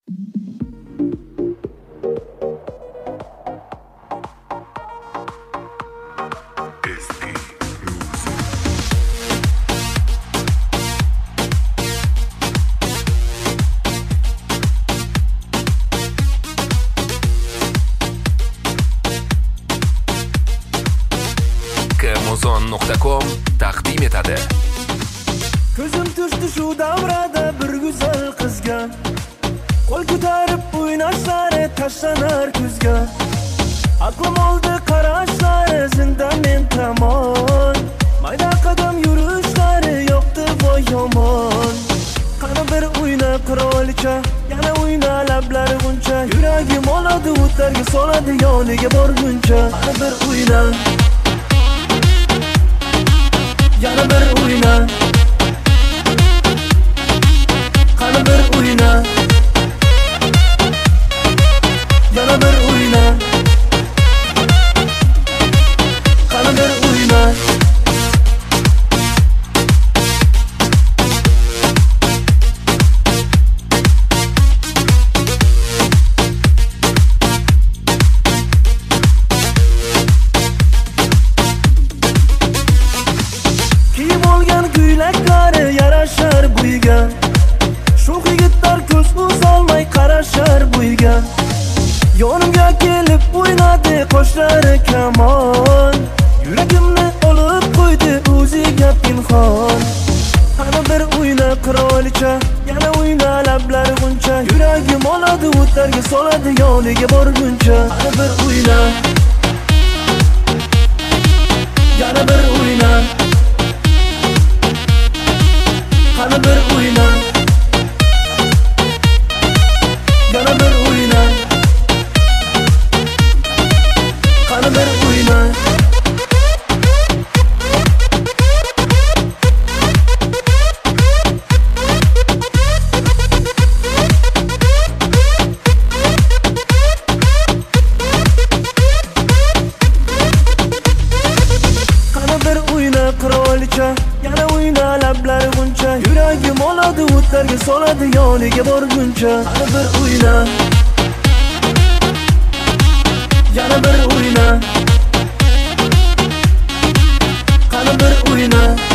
Kmozon.com taqdim etadi. Ko'zim tushdi shu davrada bir go'zal qizga, qo'l ko'tarib o'ynashlari tashlanar kuzga. Aqlim oldi qarashlari zindan men tomon, mayda qadam yurishlari yoqdi voy yomon. Qani bir o'yna qirolicha, yana o'yna lablari g'uncha, yuragim oladi o'tlarga soladi yoniga borguncha. Qani bir o'yna, yana bir o'yna, qani bir o'yna, yana bir o'yna, qani bir o'yna. Kiyib olgan ko'ylaklari yarashar bo'yiga, sho'x yigitlar ko'z uzolmay qarashar bo'yiga. Yonimga kelib o'ynadi qoshlari kamon, yuragimni olib qo'ydi o'ziga pinhon. Qani bir o'yna qirolicha, yana o'yna lablari g'uncha, yuragim oladi o'tlarga soladi yoniga borguncha. Qani bir o'yna, yana bir o'yna, qani bir o'yna, yana bir o'yna, qani bir o'yna. Qani bir o'yna qirolicha, yana o'yna lablari g'uncha, yuragim oladi o'tlarga soladi yoniga borguncha. Qani bir o'yna, yana bir o'yna, qani bir o'yna.